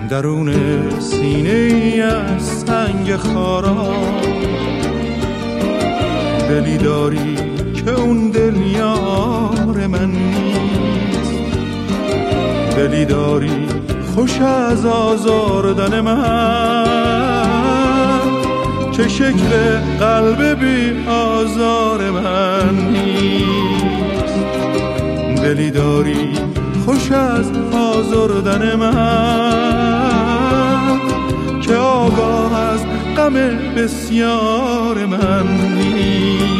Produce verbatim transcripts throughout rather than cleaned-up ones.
درون سینه ای از سنگ خارا، دلی داری که اون دل یار من نیست، دلی داری خوش از آزاردن من که شکل قلب بی آزار من نیست، دلی داری خوش از آزردن من که آگاه از غم بسیار من نیست.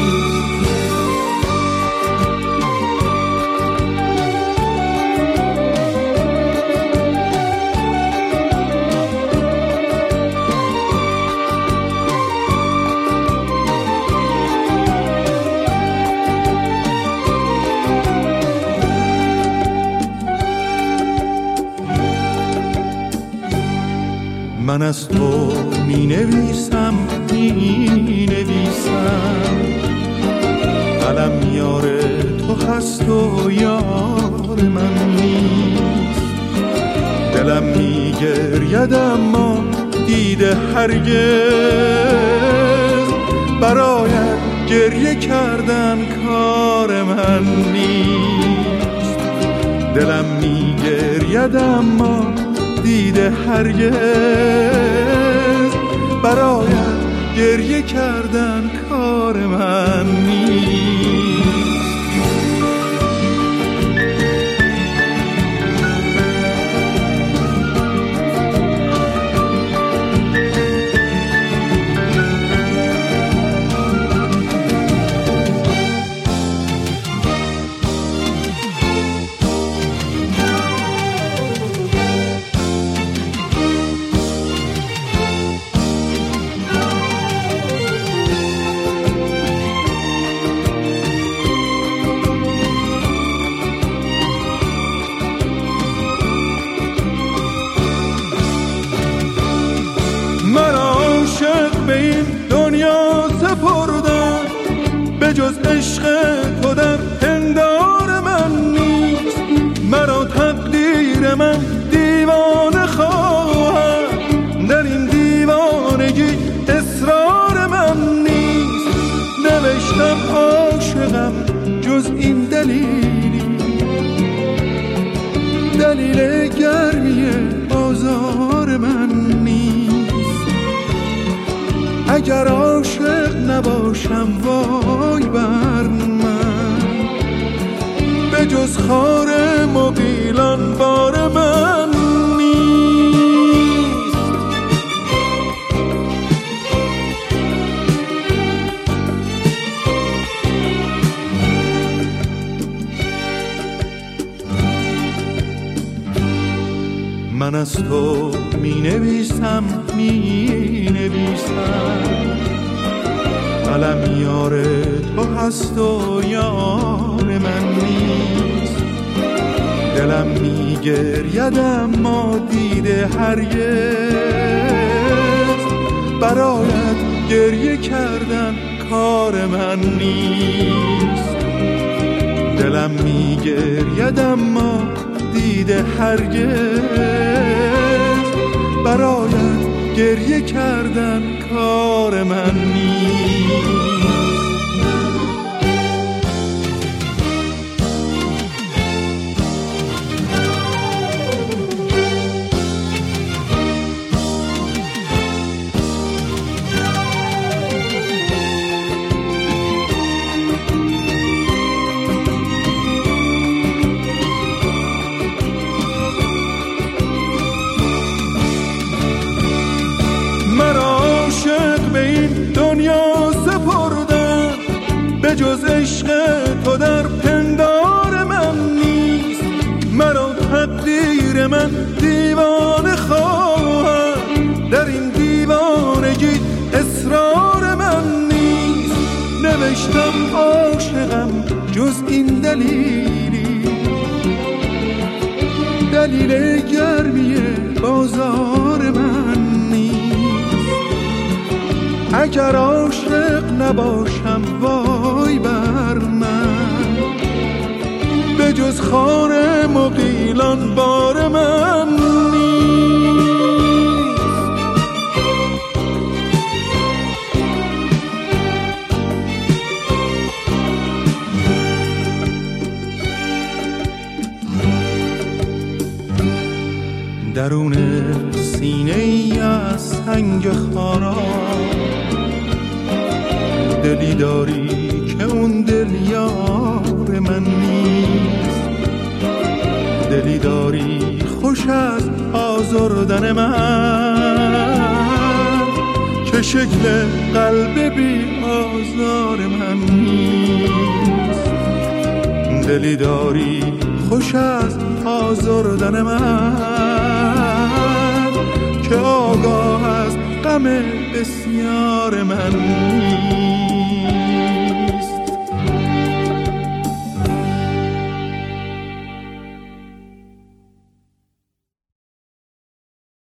من از تو می نویسم می نویسم، قلم یار تو هست و یار من نیست، دلم می گرید اما دیده هرگز برایت گریه کردن کار من نیست، دلم می گرید اما دیده هرگز برایت گریه کردن کار من نیست. به این دنیا سپردم، به جز عشق تو در پندار من نیست، مرا تقدیر من دیوانه خواهد، در این دیوانگی اصرار من نیست، نوشتم عاشقم جز این دلیلی، دلیل گرمی بازار من نیست، اگر عاشق نباشم وای بر من، به جز خار مغیلان بار من نیست. من از تو می نویسم می نویسم، قلم یار تو هست و یار من نیست، دلم می گرید اما دیده هرگز برایت گریه کردن کار من نیست، دلم می گرید اما دیده هرگز برایت گریه کردن کار من نیست. دنیا سپردم، به جز عشق تو در پندار من نیست، مرا تقدیر من دیوانه خواهد، در این دیوانگی اصرار من نیست، نوشتم عاشقم جز این دلیلی، دلیل گرمی بازار من نیست، اگر عاشق نباشم وای بر من، به جز خار مغیلان بار من نیست. درون سینه ای از سنگ خارا دلی داری که اون دل یار من نیست، دلی داری خوش از آزردن من که شکل قلب بی آزار من نیست، دلی داری خوش از آزردن من که آگاه از غم بسیار من نیست.